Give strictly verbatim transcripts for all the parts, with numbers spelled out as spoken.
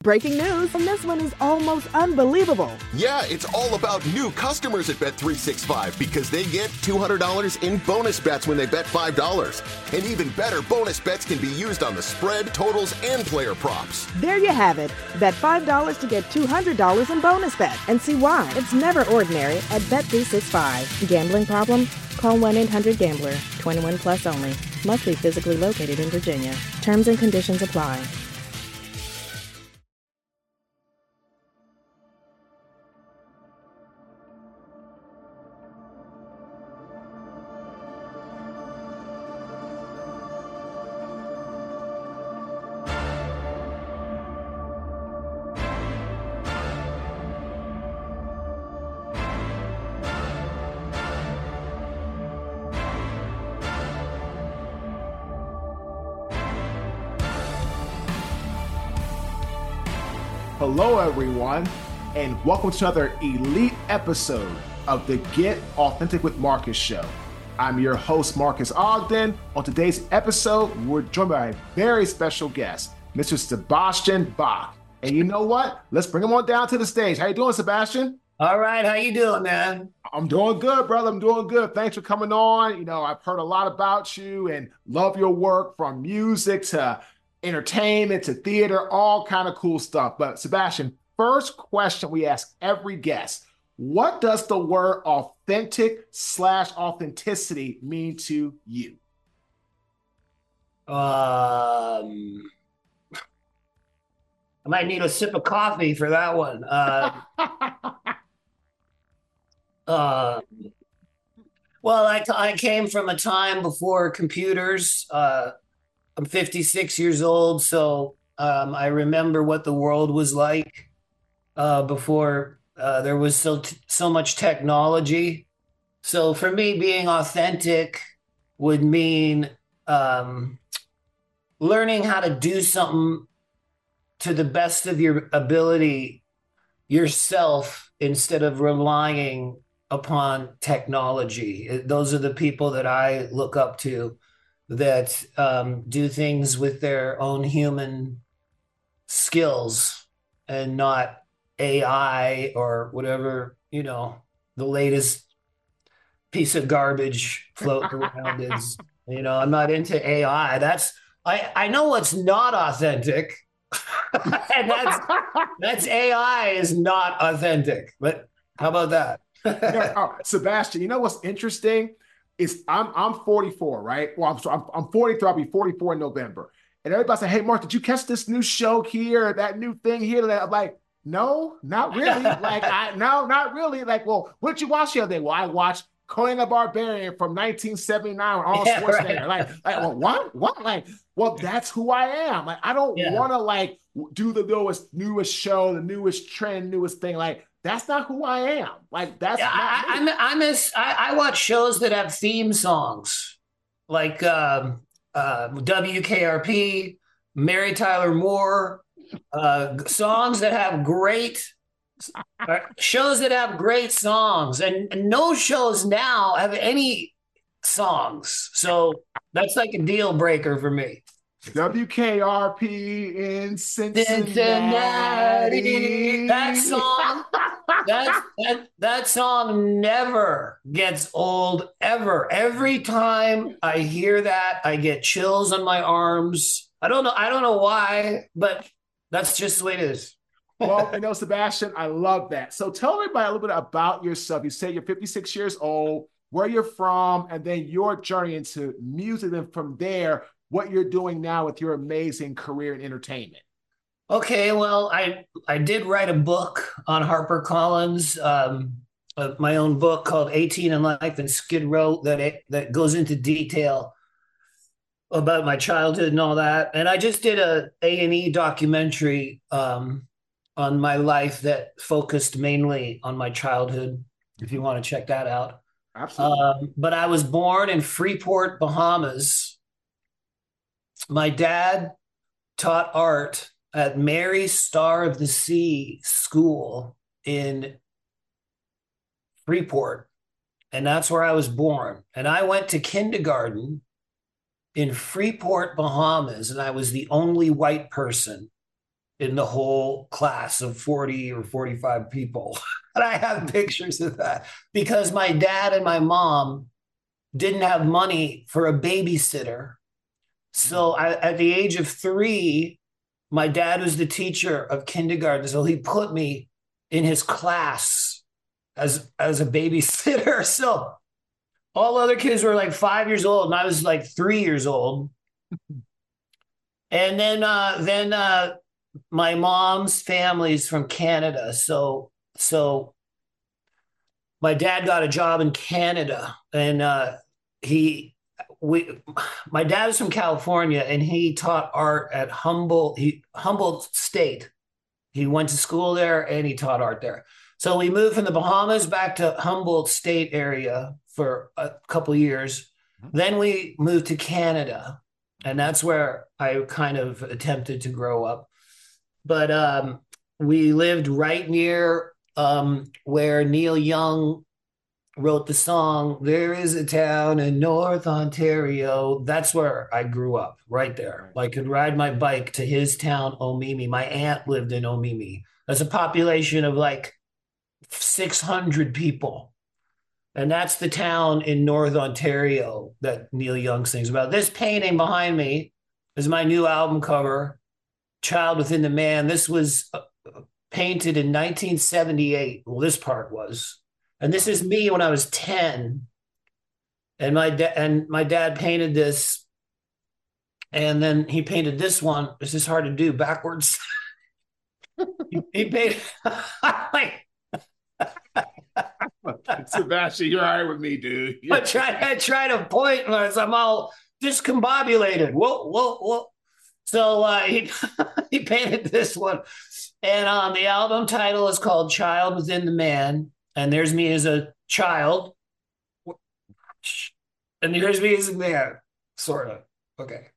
Breaking news, and this one is almost unbelievable. Yeah, it's all about new customers at Bet three sixty-five because they get two hundred dollars in bonus bets when they bet five dollars. And even better, bonus bets can be used on the spread, totals, and player props. There you have it. Bet five dollars to get two hundred dollars in bonus bets. And see why. It's never ordinary at Bet three sixty-five. Gambling problem? Call one eight hundred gambler. twenty-one plus only. Must be physically located in Virginia. Terms and conditions apply. Hello, everyone, and welcome to another elite episode of the Get Authentic with Marcus show. I'm your host, Marcus Ogden. On today's episode, we're joined by a very special guest, Mister Sebastian Bach. And you know what? Let's bring him on down to the stage. How you doing, Sebastian? All right. How you doing, man? I'm doing good, brother. I'm doing good. Thanks for coming on. You know, I've heard a lot about you and love your work, from music to entertainment to theater, all kind of cool stuff. But Sebastian, first question we ask every guest: what does the word authentic slash authenticity mean to you? Um, I might need a sip of coffee for that one. Uh, uh, well, I, I came from a time before computers. Uh, I'm fifty-six years old, so um, I remember what the world was like uh, before uh, there was so t- so much technology. So for me, being authentic would mean um, learning how to do something to the best of your ability yourself instead of relying upon technology. Those are the people that I look up to, that um, do things with their own human skills and not A I or whatever, you know, the latest piece of garbage floating around is. You know, I'm not into A I. That's, I, I know what's not authentic. And that's, that's A I is not authentic. But how about that? Yeah, oh, Sebastian, you know what's interesting? Is I'm I'm forty-four, right? Well, I'm, I'm I'm forty-three. I'll be forty-four in November. And everybody say, "Hey, Mark, did you catch this new show here? That new thing here?" That I'm like, "No, not really." Like, I no, not really. Like, well, what did you watch the other day? Well, I watched Conan the Barbarian from nineteen seventy-nine with Arnold Yeah, Schwarzenegger. right. Like, like, well, what? What? Like, well, that's who I am. Like, I don't Yeah. want to like do the newest newest show, the newest trend, newest thing. Like, that's not who I am. Like, that's Yeah, not I, me. I, I miss. I, I watch shows that have theme songs, like um, uh, W K R P, Mary Tyler Moore, uh, songs that have great uh, shows that have great songs, and, and no shows now have any songs. So that's like a deal breaker for me. W K R P in Cincinnati. Cincinnati. That song, that, that, that song never gets old, ever. Every time I hear that, I get chills on my arms. I don't know. I don't know why, but that's just the way it is. Well, you know, Sebastian, I love that. So tell everybody a little bit about yourself. You say you're fifty-six years old, where you're from, and then your journey into music. And from there, what you're doing now with your amazing career in entertainment. Okay, well, I I did write a book on HarperCollins, um, uh, my own book called eighteen in Life and Skid Row, that it, that goes into detail about my childhood and all that. And I just did a A and E documentary um, on my life that focused mainly on my childhood, if you want to check that out. Absolutely. Um, but I was born in Freeport, Bahamas. My dad taught art at Mary Star of the Sea School in Freeport, and that's where I was born. And I went to kindergarten in Freeport, Bahamas, and I was the only white person in the whole class of forty or forty-five people. And I have pictures of that because my dad and my mom didn't have money for a babysitter. So I, at the age of three, my dad was the teacher of kindergarten. So he put me in his class as, as a babysitter. So all other kids were like five years old and I was like three years old. And then, uh, then, uh, my mom's family's from Canada. So, so my dad got a job in Canada and, uh, he, we, my dad is from California and he taught art at Humboldt, he, Humboldt State. He went to school there and he taught art there. So we moved from the Bahamas back to Humboldt State area for a couple of years. Then we moved to Canada and that's where I kind of attempted to grow up. But um, we lived right near um, where Neil Young wrote the song, There Is a Town in North Ontario. That's where I grew up, right there. I could ride my bike to his town, Omemee. My aunt lived in Omemee. That's a population of like six hundred people. And that's the town in North Ontario that Neil Young sings about. This painting behind me is my new album cover, Child Within the Man. This was uh, painted in nineteen seventy-eight. Well, this part was. And this is me when I was ten. And my, da- and my dad painted this. And then he painted this one. This is hard to do backwards. he, he painted... like, Sebastian, you're all right with me, dude. I try, I try to point as I'm all discombobulated. Whoa, whoa, whoa. So uh, he he painted this one, and um, the album title is called "Child Within the Man." And there's me as a child, and here's me as a man, sort of. Okay.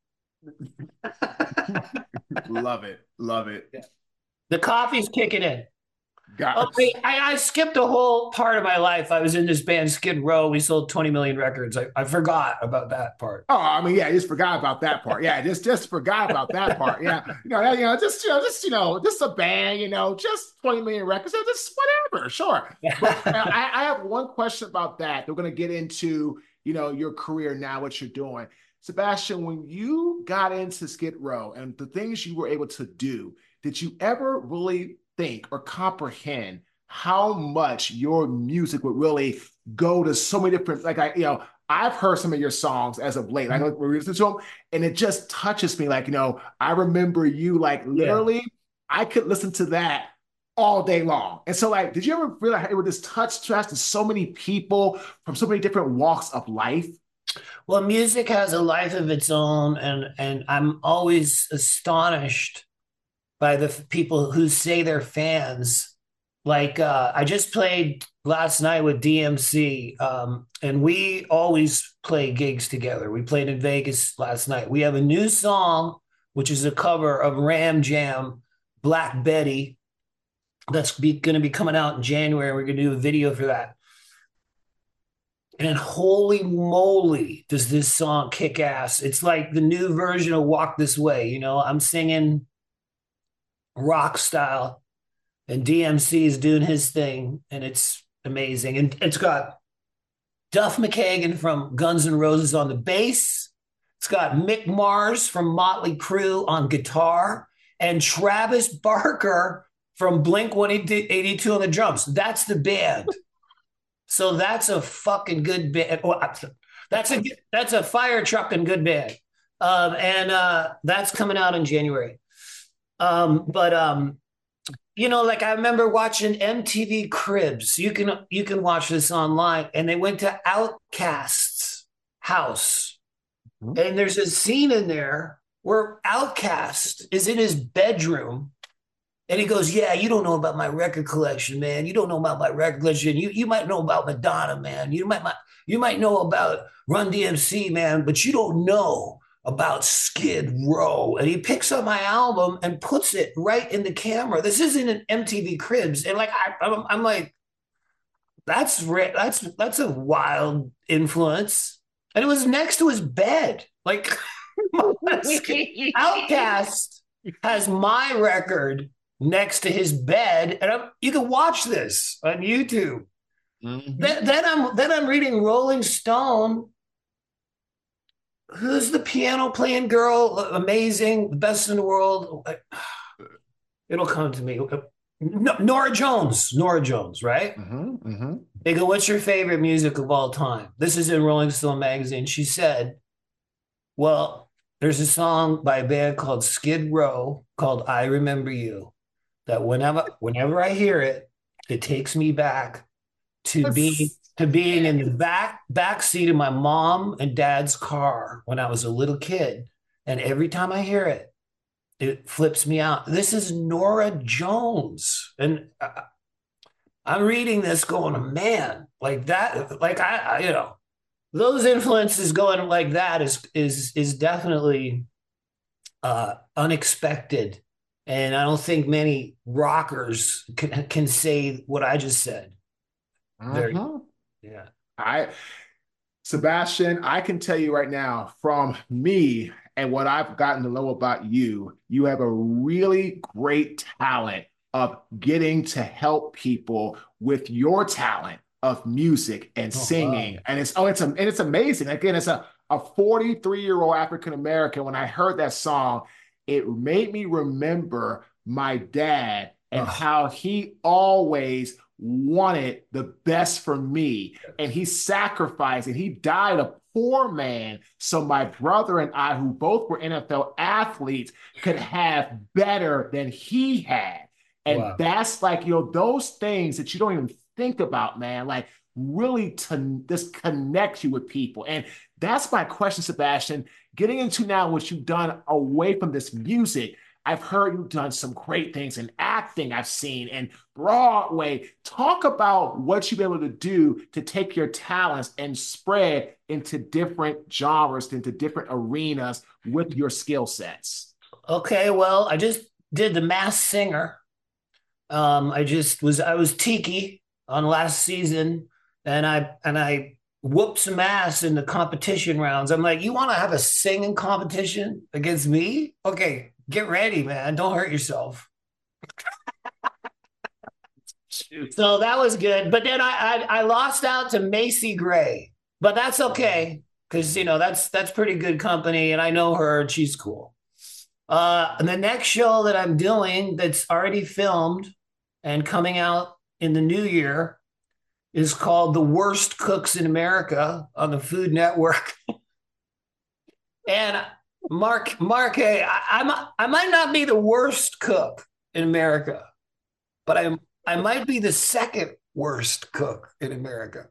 Love it, love it. Yeah. The coffee's kicking in. Got oh, wait, I, I skipped a whole part of my life. I was in this band Skid Row. We sold twenty million records. I, I forgot about that part. Oh, I mean, yeah, just forgot about that part. Yeah, just just forgot about that part. Yeah, you know, you know, just you know, just you know, just a band. You know, just twenty million records. Just whatever, sure. But I, I have one question about that. We're going to get into you know your career now, what you're doing, Sebastian. When you got into Skid Row and the things you were able to do, did you ever really think or comprehend how much your music would really go to so many different, like I, you know, I've heard some of your songs as of late. I know we're listening to them, and it just touches me. Like, you know, I remember you, like literally, yeah. I could listen to that all day long. And so, like, did you ever realize it would just touch trust to so many people from so many different walks of life? Well, music has a life of its own, and and I'm always astonished by the f- people who say they're fans. Like uh, I just played last night with D M C, um, and we always play gigs together. We played in Vegas last night. We have a new song, which is a cover of Ram Jam, Black Betty, that's going to be coming out in January. We're going to do a video for that. And holy moly, does this song kick ass. It's like the new version of Walk This Way. You know, I'm singing rock style and D M C is doing his thing, and it's amazing. And it's got Duff McKagan from Guns N' Roses on the bass. It's got Mick Mars from Motley Crue on guitar and Travis Barker from Blink one eighty-two on the drums. That's the band. So that's a fucking good band. That's a that's a fire truck and good band. Um, and uh, that's coming out in January. Um, but um, you know, like I remember watching M T V Cribs. You can you can watch this online, and they went to Outkast's house, mm-hmm. and there's a scene in there where Outkast is in his bedroom, and he goes, "Yeah, you don't know about my record collection, man. You don't know about my record collection. You you might know about Madonna, man. You might you might know about Run D M C, man, but you don't know about Skid Row." And he picks up my album and puts it right in the camera. This isn't an M T V Cribs, and like I, I'm, I'm like, that's that's that's a wild influence. And it was next to his bed, like Outkast has my record next to his bed, and I'm, you can watch this on YouTube. Mm-hmm. Then, then I'm then I'm reading Rolling Stone. Who's the piano playing girl? Amazing, the best in the world. It'll come to me. No, Nora Jones. Nora Jones, right? Mm-hmm, mm-hmm. They go, "What's your favorite music of all time?" This is in Rolling Stone magazine. She said, "Well, there's a song by a band called Skid Row called I Remember You, that whenever whenever I hear it, it takes me back to being to being in the back back seat of my mom and dad's car when I was a little kid. And every time I hear it, it flips me out." This is Nora Jones. And I, I'm reading this going, man, like that, like I, I, you know, those influences going like that is is is definitely uh, unexpected. And I don't think many rockers can, can say what I just said. Uh-huh. Very, yeah. I, Sebastian, I can tell you right now, from me and what I've gotten to know about you, you have a really great talent of getting to help people with your talent of music and oh, singing. Wow. And it's oh, it's and it's amazing. Again, it's a a forty-three-year-old African American. When I heard that song, it made me remember my dad and oh. how he always wanted the best for me. And he sacrificed and he died a poor man so my brother and I, who both were N F L athletes, could have better than he had. And wow. that's like, you know, those things that you don't even think about, man, like really to just connect you with people. And that's my question, Sebastian. Getting into now what you've done away from this music, I've heard you've done some great things in acting, I've seen, and Broadway. Talk about what you've been able to do to take your talents and spread into different genres, into different arenas with your skill sets. Okay, well, I just did The Masked Singer. Um, I just was, I was Tiki on last season, and I, and I whooped some ass in the competition rounds. I'm like, you want to have a singing competition against me? Okay, get ready, man. Don't hurt yourself. So that was good. But then I, I, I lost out to Macy Gray, but that's okay. Cause you know, that's, that's pretty good company. And I know her and she's cool. Uh, and the next show that I'm doing that's already filmed and coming out in the new year is called The Worst Cooks in America on the Food Network. And Mark, Mark, hey, I, I'm, I might not be the worst cook in America, but I'm, I might be the second worst cook in America.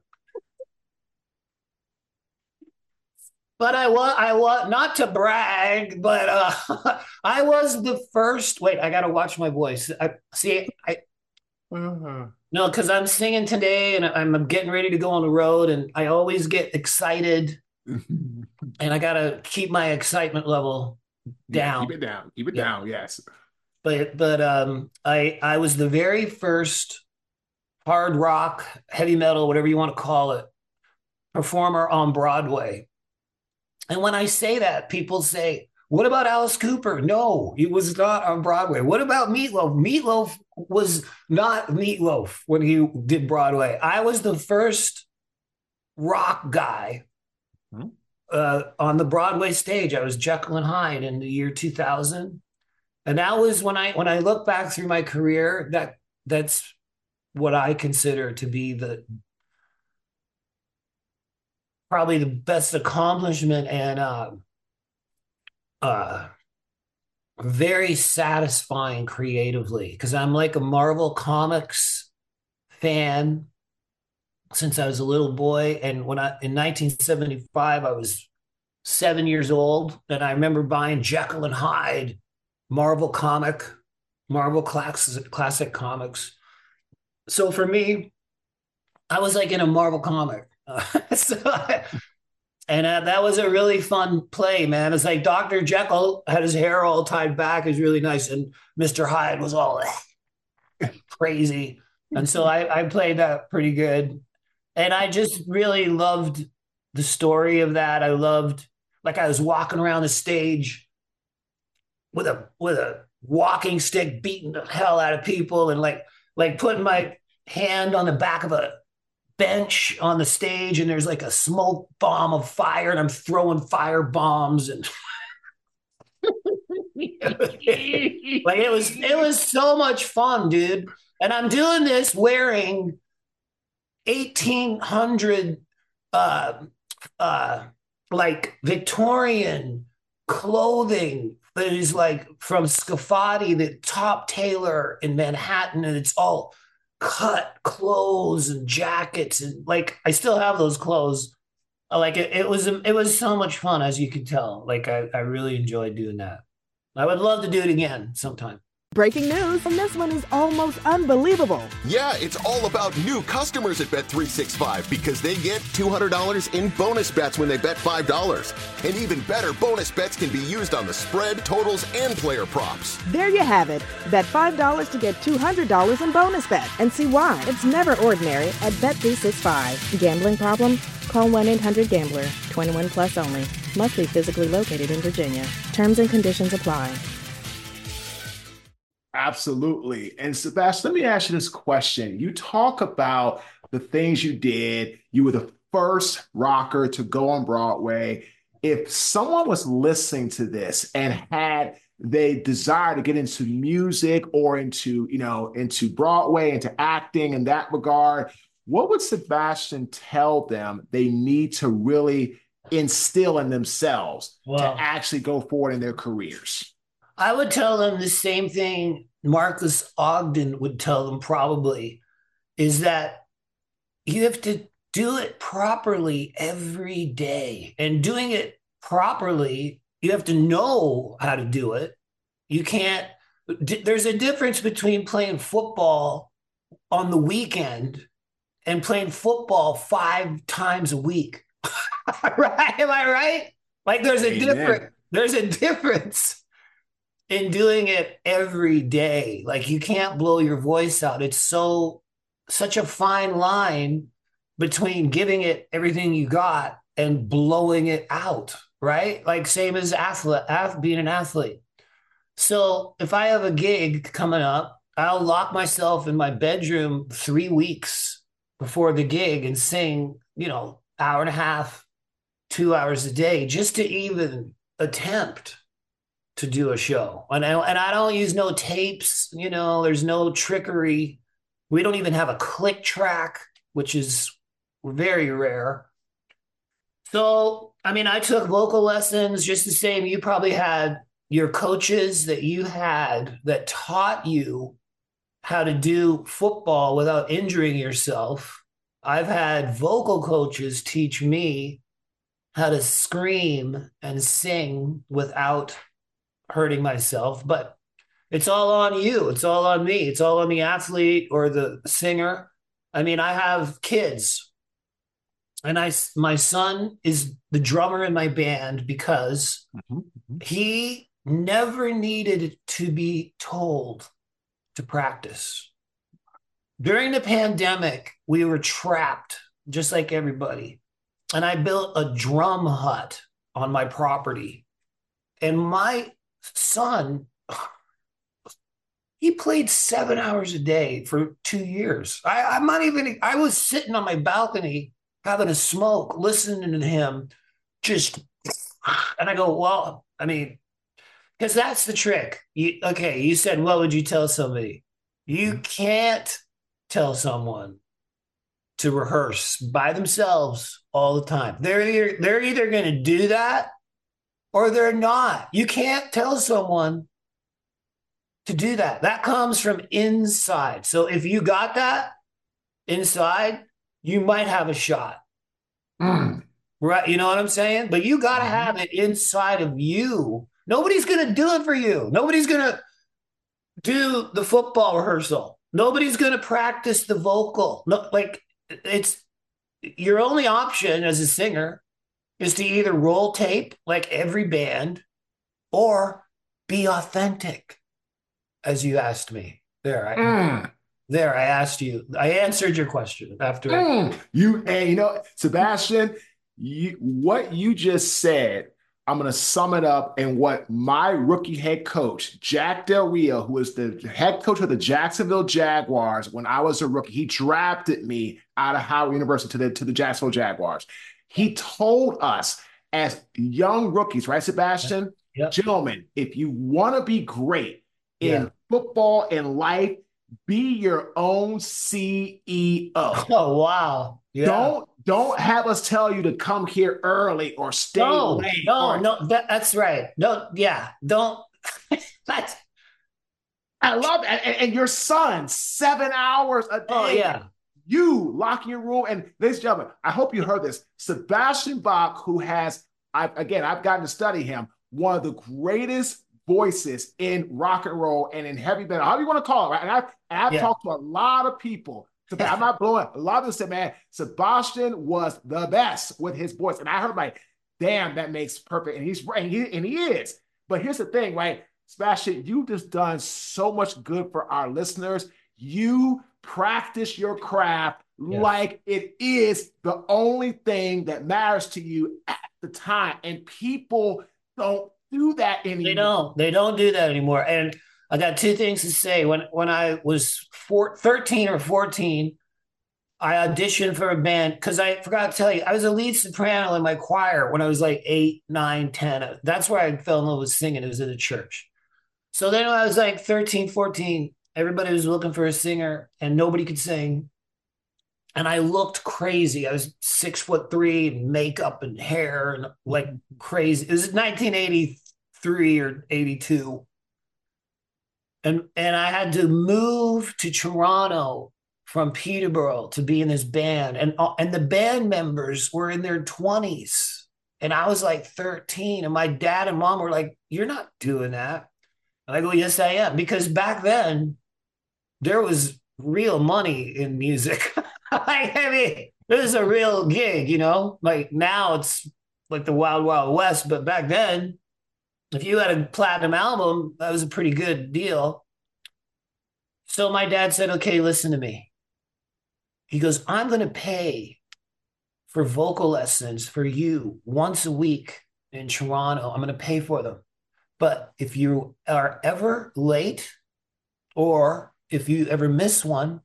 But I was, I was not to brag, but uh, I was the first. Wait, I got to watch my voice. I see. I uh-huh. No, because I'm singing today, and I'm getting ready to go on the road, and I always get excited, and I got to keep my excitement level down. Yeah, keep it down. Keep it yeah. down. Yes. But but um, I I was the very first hard rock, heavy metal, whatever you want to call it, performer on Broadway. And when I say that, people say, what about Alice Cooper? No, he was not on Broadway. What about Meatloaf? Meatloaf was not Meatloaf when he did Broadway. I was the first rock guy hmm? uh, on the Broadway stage. I was Jekyll and Hyde in the year two thousand. And that was when I when I look back through my career, that that's what I consider to be the probably the best accomplishment and uh, uh, very satisfying creatively, because I'm like a Marvel Comics fan since I was a little boy. And when I in nineteen seventy-five, I was seven years old, and I remember buying Jekyll and Hyde, Marvel comic, Marvel classic, classic comics. So for me, I was like in a Marvel comic. Uh, so I, and uh, that was a really fun play, man. It's like Doctor Jekyll had his hair all tied back. It was really nice. And Mister Hyde was all crazy. And so I, I played that pretty good. And I just really loved the story of that. I loved, like I was walking around the stage with a with a walking stick beating the hell out of people and like like putting my hand on the back of a bench on the stage and there's like a smoke bomb of fire and I'm throwing fire bombs and like it was it was so much fun, dude. And I'm doing this wearing eighteen hundred uh uh like Victorian clothing that is like from Scafati, the top tailor in Manhattan, and it's all cut clothes and jackets and like I still have those clothes. Like it, it was it was so much fun, as you could tell. Like I, I really enjoyed doing that. I would love to do it again sometime. Breaking news, and this one is almost unbelievable. Yeah, it's all about new customers at Bet three sixty-five because they get two hundred dollars in bonus bets when they bet five dollars. And even better, bonus bets can be used on the spread, totals, and player props. There you have it. Bet five dollars to get two hundred dollars in bonus bets and see why it's never ordinary at Bet three sixty-five. Gambling problem? Call one eight hundred gambler. twenty-one plus only. Must be physically located in Virginia. Terms and conditions apply. Absolutely. And Sebastian, let me ask you this question. You talk about the things you did. You were the first rocker to go on Broadway. If someone was listening to this and had the desire to get into music or into, you know, into Broadway, into acting in that regard, what would Sebastian tell them they need to really instill in themselves Wow. to actually go forward in their careers? I would tell them the same thing Marcus Ogden would tell them probably, is that you have to do it properly every day. And doing it properly, you have to know how to do it. You can't, there's a difference between playing football on the weekend and playing football five times a week. Right? Am I right? Like there's a different, there's a difference in doing it every day. Like you can't blow your voice out. It's so, such a fine line between giving it everything you got and blowing it out, right? Like same as athlete, being an athlete. So if I have a gig coming up, I'll lock myself in my bedroom three weeks before the gig and sing, you know, hour and a half, two hours a day, just to even attempt to do a show. And I, and I don't use no tapes, you know, there's no trickery. We don't even have a click track, which is very rare. So, I mean, I took vocal lessons just the same. You probably had your coaches that you had that taught you how to do football without injuring yourself. I've had vocal coaches teach me how to scream and sing without hurting myself, but it's all on you. It's all on me. It's all on the athlete or the singer. I mean, I have kids and I, my son is the drummer in my band because mm-hmm. he never needed to be told to practice. During the pandemic, we were trapped just like everybody. And I built a drum hut on my property. And my son, he played seven hours a day for two years. I, I'm not even, I was sitting on my balcony having a smoke, listening to him just, and I go, well, I mean, because that's the trick. You, okay, you said, what would you tell somebody? You can't tell someone to rehearse by themselves all the time. They're either, they're either going to do that or they're not. You can't tell someone to do that. That comes from inside. So if you got that inside, you might have a shot. Mm. Right? You know what I'm saying? But you got to have it inside of you. Nobody's going to do it for you. Nobody's going to do the football rehearsal. Nobody's going to practice the vocal. No, like it's your only option as a singer is to either roll tape like every band or be authentic, as you asked me. There, I, mm. there, I asked you. I answered your question after. Mm. You, and you know, Sebastian, you, what you just said I'm going to sum it up in what my rookie head coach, Jack Del Rio, who was the head coach of the Jacksonville Jaguars when I was a rookie, he drafted me out of Howard University to the, to the Jacksonville Jaguars. He told us as young rookies, right, Sebastian? Yep. Gentlemen, if you want to be great in Yeah. football and life, be your own C E O. Oh, wow. Yeah. Don't don't have us tell you to come here early or stay No, late. no, or, no, that, that's right. No, yeah, don't. That's, I love it. And, and your son, seven hours a day. oh, yeah. You lock in your room. And ladies and gentlemen, I hope you heard this. Sebastian Bach, who has, I, again, I've gotten to study him, one of the greatest voices in rock and roll and in heavy metal, however you want to call it, right? And I've, and I've Yeah. talked to a lot of people. So I'm not blowing up. A lot of them said, man, Sebastian was the best with his voice. And I heard like, damn, that makes perfect. And he's and he, and he is. But here's the thing, right? Sebastian, you've just done so much good for our listeners. You practice your craft Yeah. like it is the only thing that matters to you at the time. And people don't do that anymore. They don't. They don't do that anymore. And I got two things to say. When when I was four, thirteen or fourteen, I auditioned for a band because I forgot to tell you, I was a lead soprano in my choir when I was like eight, nine, ten. That's where I fell in love with singing. It was in a church. So then when I was like thirteen, fourteen, everybody was looking for a singer and nobody could sing. And I looked crazy. I was six foot three, makeup and hair and like crazy. It was nineteen eighty-three or eighty-two. And, and I had to move to Toronto from Peterborough to be in this band. And, and the band members were in their twenties. And I was like thirteen. And my dad and mom were like, you're not doing that. And I go, yes, I am. Because back then, there was real money in music. Like, I mean, this is a real gig, you know? Like now it's like the Wild Wild West. But back then, if you had a platinum album, that was a pretty good deal. So my dad said, okay, listen to me. He goes, I'm going to pay for vocal lessons for you once a week in Toronto. I'm going to pay for them. But if you are ever late or if you ever miss one,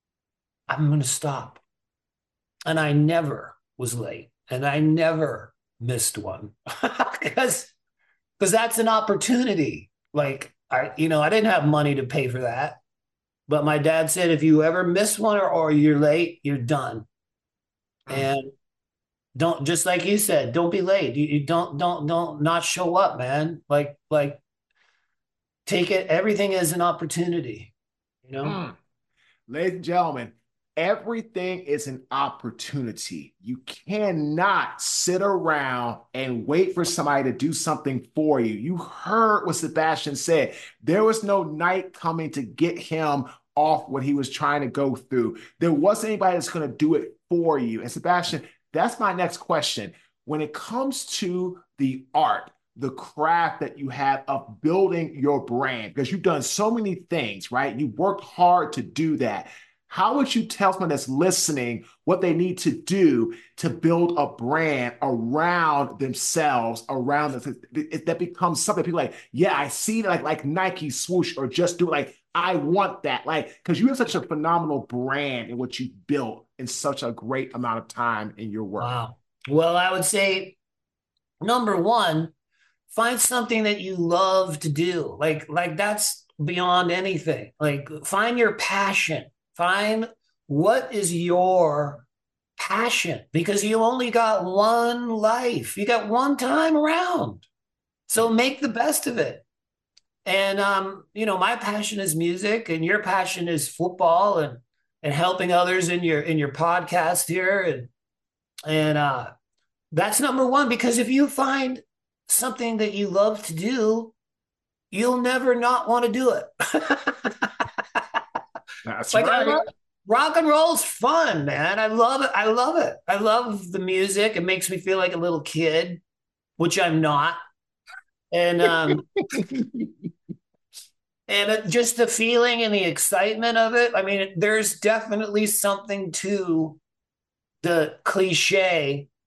I'm going to stop. And I never was late and I never missed one because because that's an opportunity. Like, I, you know, I didn't have money to pay for that. But my dad said, if you ever miss one or, or you're late, you're done. And don't, just like you said, don't be late. You, you don't, don't, don't not show up, man. Like, like take it, everything is an opportunity, you know? Mm. Ladies and gentlemen, everything is an opportunity. You cannot sit around and wait for somebody to do something for you. You heard what Sebastian said. There was no night coming to get him off what he was trying to go through. There wasn't anybody that's going to do it for you. And Sebastian, that's my next question. When it comes to the art, the craft that you have of building your brand, because you've done so many things, right? You worked hard to do that. How would you tell someone that's listening what they need to do to build a brand around themselves, around this, that becomes something people like, yeah, I see like, like Nike swoosh or just do it. Like, I want that. Like, because you have such a phenomenal brand in what you built in such a great amount of time in your work. Wow. Well, I would say, number one, find something that you love to do. Like, like that's beyond anything. Like, find your passion. Find what is your passion, because you only got one life. You got one time around. So make the best of it. And, um, you know, my passion is music and your passion is football and, and helping others in your, in your podcast here. And, and, uh, that's number one, because if you find something that you love to do, you'll never not want to do it. That's like, right. I love, rock and roll's fun, man. I love it. I love it. I love the music. It makes me feel like a little kid, which I'm not. And um, and it, just the feeling and the excitement of it. I mean, there's definitely something to the cliche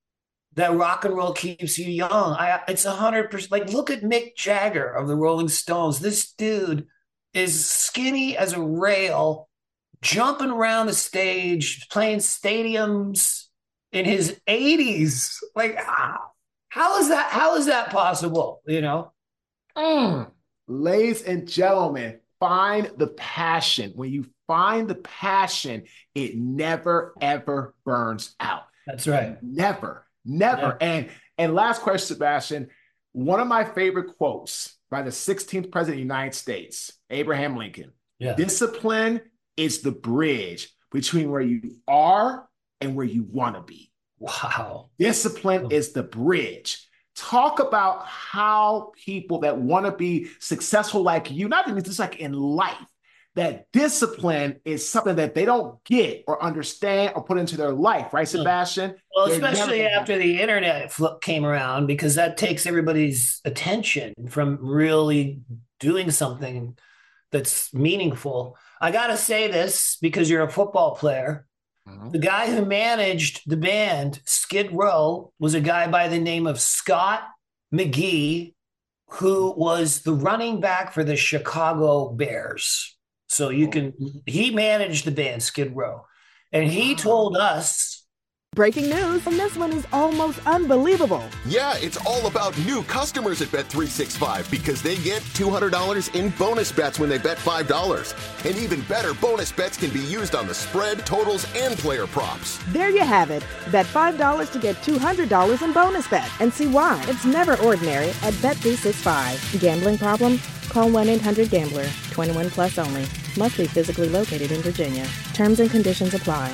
that rock and roll keeps you young. I, it's a hundred percent. Like, look at Mick Jagger of the Rolling Stones. This dude is skinny as a rail, jumping around the stage, playing stadiums in his eighties. Like, how, how is that? How is that possible? You know? Mm. Ladies and gentlemen, find the passion. When you find the passion, it never, ever burns out. That's right. Never, never. never. And and last question, Sebastian. One of my favorite quotes by the sixteenth president of the United States, Abraham Lincoln. Yeah. Discipline is the bridge between where you are and where you want to be. Wow. Discipline oh. is the bridge. Talk about how people that want to be successful like you, not even just like in life, that discipline is something that they don't get or understand or put into their life, right, Sebastian? Well, They're especially never- after the internet came around, because that takes everybody's attention from really doing something that's meaningful. I got to say this because you're a football player. The guy who managed the band Skid Row was a guy by the name of Scott McGee, who was the running back for the Chicago Bears. So you can, he managed the band Skid Row. And he told us. Breaking news, and this one is almost unbelievable. Yeah, it's all about new customers at Bet three sixty-five because they get two hundred dollars in bonus bets when they bet five dollars. And even better, bonus bets can be used on the spread, totals, and player props. There you have it. Bet five dollars to get two hundred dollars in bonus bets. And see why. It's never ordinary at Bet three sixty-five. Gambling problem? Call one eight hundred gambler. twenty-one plus only. Must be physically located in Virginia. Terms and conditions apply.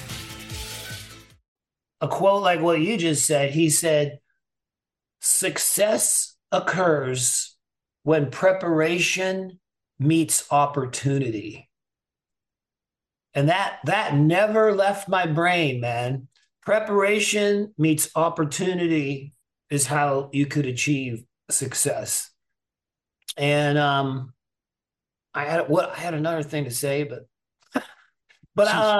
A quote like what you just said, he said, success occurs when preparation meets opportunity. And that that never left my brain, man. Preparation meets opportunity is how you could achieve success. And um, I had what I had another thing to say, but but uh,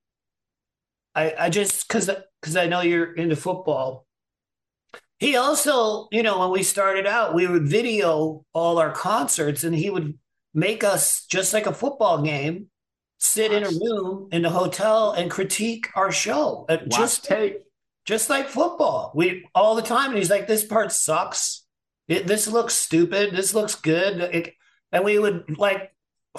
I I just because because I know you're into football. He also, you know, when we started out, we would video all our concerts, and he would make us, just like a football game, sit Watch. in a room in the hotel and critique our show. And just tape, just like football. We all the time. And he's like, "This part sucks. It, this looks stupid. This looks good." It, and we would like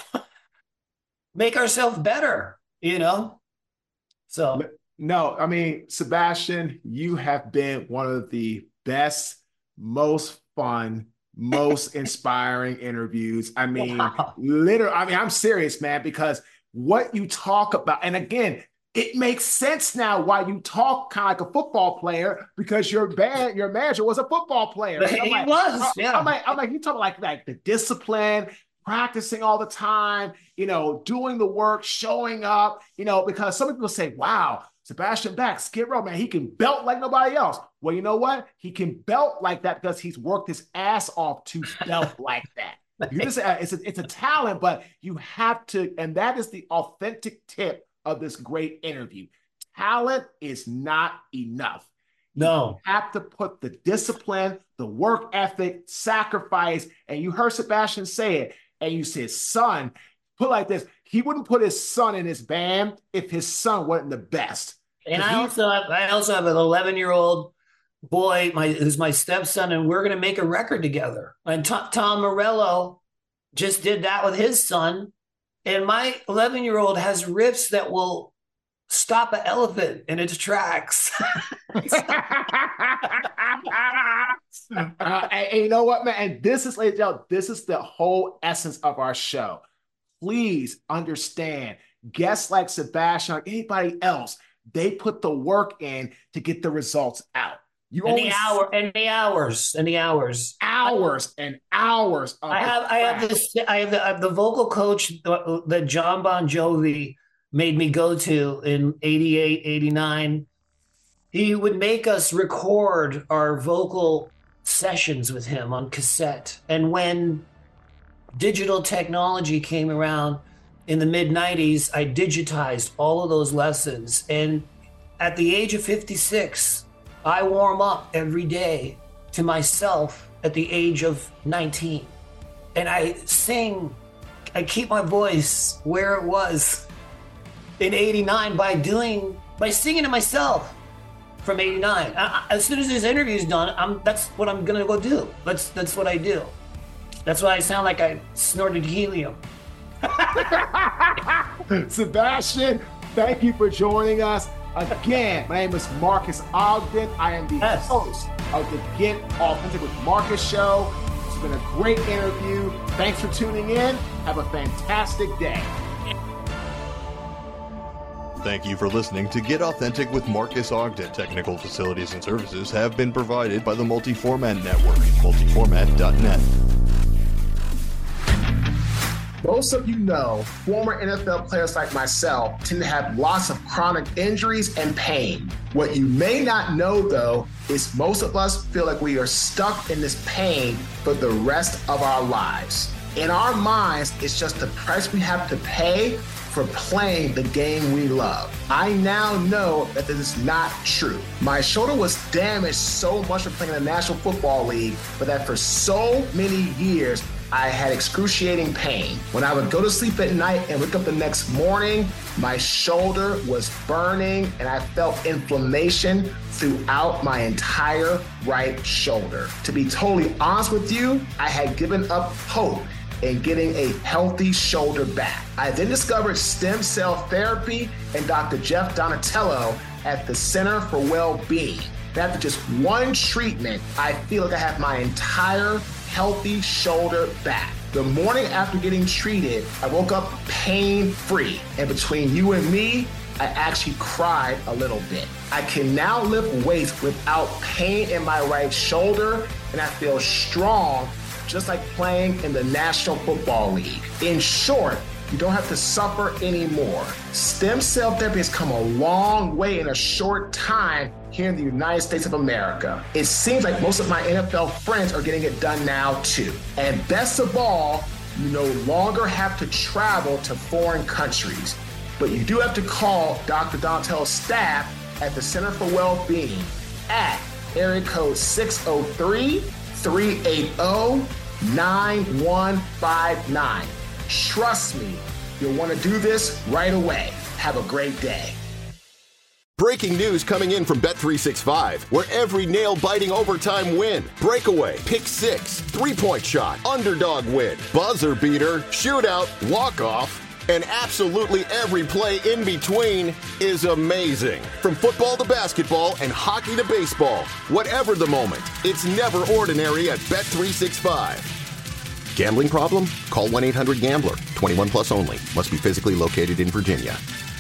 make ourselves better, you know. So. No, I mean, Sebastian, you have been one of the best, most fun, most inspiring interviews. I mean, wow. literally, I mean, I'm serious, man, because what you talk about, and again, it makes sense now why you talk kind of like a football player, because your band, your manager was a football player. He like, was, yeah. I'm like, I'm like, you talk like, like the discipline, practicing all the time, you know, doing the work, showing up, you know, because some people say, wow, Sebastian Bach, Skid Row, man, he can belt like nobody else. Well, you know what? He can belt like that because he's worked his ass off to belt like that. You just, it's a, it's a talent, but you have to, and that is the authentic tip of this great interview. Talent is not enough. No. You have to put the discipline, the work ethic, sacrifice, and you heard Sebastian say it, and you said, son, put like this, he wouldn't put his son in his band if his son wasn't the best. And I also have, I also have an eleven-year-old boy, my who's my stepson, and we're going to make a record together. And Tom, Tom Morello just did that with his son. And my eleven-year-old has riffs that will stop an elephant in its tracks. uh, and, and you know what, man? And this is, ladies and gentlemen, this is the whole essence of our show. Please understand, guests like Sebastian, like anybody else, they put the work in to get the results out. You and the hour, and the hours, and the hours, hours and hours. Of I have, I have this, I have the, I have the vocal coach that John Bon Jovi made me go to in eighty-eight, eighty-nine. He would make us record our vocal sessions with him on cassette. And when digital technology came around in the mid nineties, I digitized all of those lessons. And at the age of fifty-six, I warm up every day to myself at the age of nineteen. And I sing, I keep my voice where it was in eighty-nine by doing, by singing to myself from eighty-nine. I, as soon as this interview is done, I'm, that's what I'm gonna go do. That's, that's what I do. That's why I sound like I snorted helium. Sebastian, thank you for joining us. Again, my name is Marcus Ogden. I am the yes. host of the Get Authentic with Marcus show. It's been a great interview. Thanks for tuning in. Have a fantastic day. Thank you for listening to Get Authentic with Marcus Ogden. Technical facilities and services have been provided by the Multiformat Network, multiformat dot net. Most of you know, former N F L players like myself tend to have lots of chronic injuries and pain. What you may not know, though, is most of us feel like we are stuck in this pain for the rest of our lives. In our minds, it's just the price we have to pay for playing the game we love. I now know that this is not true. My shoulder was damaged so much from playing in the National Football League, but that for so many years, I had excruciating pain. When I would go to sleep at night and wake up the next morning, my shoulder was burning and I felt inflammation throughout my entire right shoulder. To be totally honest with you, I had given up hope in getting a healthy shoulder back. I then discovered stem cell therapy and Doctor Jeff Donatello at the Center for Well-Being. After just one treatment, I feel like I have my entire healthy shoulder back. The morning after getting treated, I woke up pain-free. And between you and me, I actually cried a little bit. I can now lift weights without pain in my right shoulder, and I feel strong, just like playing in the National Football League. In short, you don't have to suffer anymore. Stem cell therapy has come a long way in a short time here in the United States of America. It seems like most of my N F L friends are getting it done now too. And best of all, you no longer have to travel to foreign countries, but you do have to call Doctor Donatello's staff at the Center for Well-Being at area code six oh three, three eight oh, nine one five nine. Trust me, you'll want to do this right away. Have a great day. Breaking news coming in from Bet three sixty-five, where every nail-biting overtime win, breakaway, pick six, three-point shot, underdog win, buzzer beater, shootout, walk-off, and absolutely every play in between is amazing. From football to basketball and hockey to baseball, whatever the moment, it's never ordinary at Bet three sixty-five. Gambling problem? Call one eight hundred gambler. twenty-one plus only. Must be physically located in Virginia.